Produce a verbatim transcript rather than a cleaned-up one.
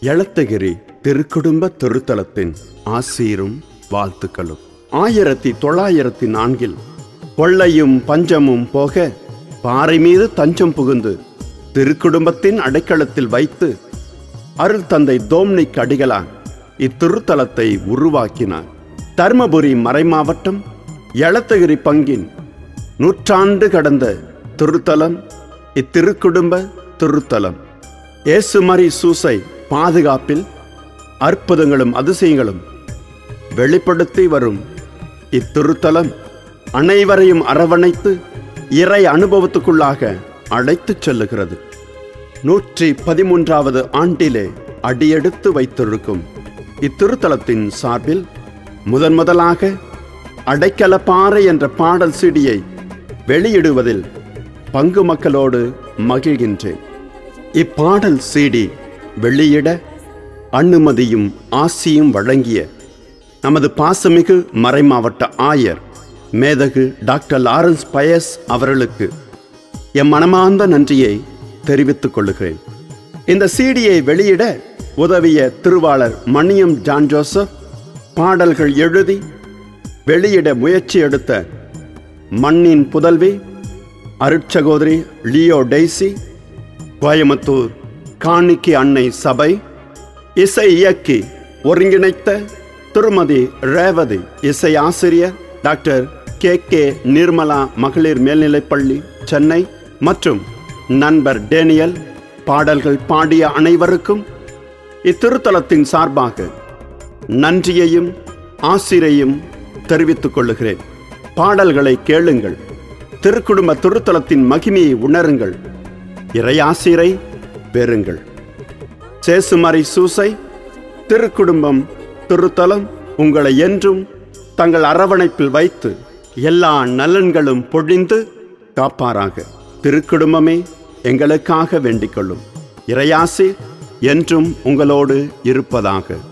எலத்தகிரி திருக்குடும்ப திருத்தலத்தின் ஆசீரும் வாழ்த்துக்களும். ஆயிரத்தி தொள்ளாயிரத்தி நான்கில் கொள்ளையும் பஞ்சமும் போக பாறை மீது தஞ்சம் புகுந்து திருக்குடும்பத்தின் அடைக்கலத்தில் வைத்து அருள் தந்தை தோம்னிக் அடிகளார் இத்திருத்தலத்தை உருவாக்கினார். தர்மபுரி மறைமாவட்டம் எலத்தகிரி பங்கின் நூற்றாண்டு கடந்த திருத்தலம் இத்திருக்குடும்ப திருத்தலம். இயேசுமரி சூசை பாதுகாப்பில் அற்புதங்களும் அதிசயங்களும் வெளிப்படுத்தி வரும் இத்திருத்தலம் அனைவரையும் அரவணைத்து இறை அனுபவத்துக்குள்ளாக அழைத்துச் செல்லுகிறது. நூற்றி பதிமூன்றாவது ஆண்டிலே அடியெடுத்து வைத்திருக்கும் இத்திருத்தலத்தின் சார்பில் முதன் முதலாக அடைக்கல பாறை என்ற பாடல் சீடியை வெளியிடுவதில் பங்கு மக்களோடு மகிழ்கின்றேன். இப்பாடல் சீடி வெளியிட அனுமதியும் ஆசியும் வழங்கிய நமது பாசமிகு மறைமாவட்ட ஆயர் மேதகு டாக்டர் லாரன்ஸ் பயஸ் அவர்களுக்கு எம் மனமார்ந்த நன்றியை தெரிவித்துக் கொள்கிறேன். இந்த சீடியை வெளியிட உதவிய திருவாளர் மணியம் ஜான் ஜோசப், பாடல்கள் எழுதி வெளியிட முயற்சி எடுத்த மண்ணின் புதல்வி அருட்சகோதரி லியோ டெய்சி, கோயம்புத்தூர் காணிக்கை அன்னை சபை இசை இயக்கி ஒருங்கிணைத்த திருமதி ரேவதி, இசை ஆசிரியர் டாக்டர் கே கே நிர்மலா மகளிர் மேல்நிலைப்பள்ளி சென்னை மற்றும் நண்பர் டேனியல், பாடல்கள் பாடிய அனைவருக்கும் இத்திருத்தலத்தின் சார்பாக நன்றியையும் ஆசிரியையும் தெரிவித்துக் கொள்ளுகிறேன். பாடல்களை கேளுங்கள், திருக்குடும்ப திருத்தலத்தின் மகிமையை உணருங்கள், இறையாசிரை பெறுங்கள். சேசுமரி சூசை திருக்குடும்பம் திருத்தலம் உங்களை என்றும் தங்கள் அரவணைப்பில் வைத்து எல்லா நலன்களும் பொழிந்து காப்பாராக. திருக்குடும்பமே எங்களுக்காக வேண்டிக் கொள்ளும். இறையாசி என்றும் உங்களோடு இருப்பதாக.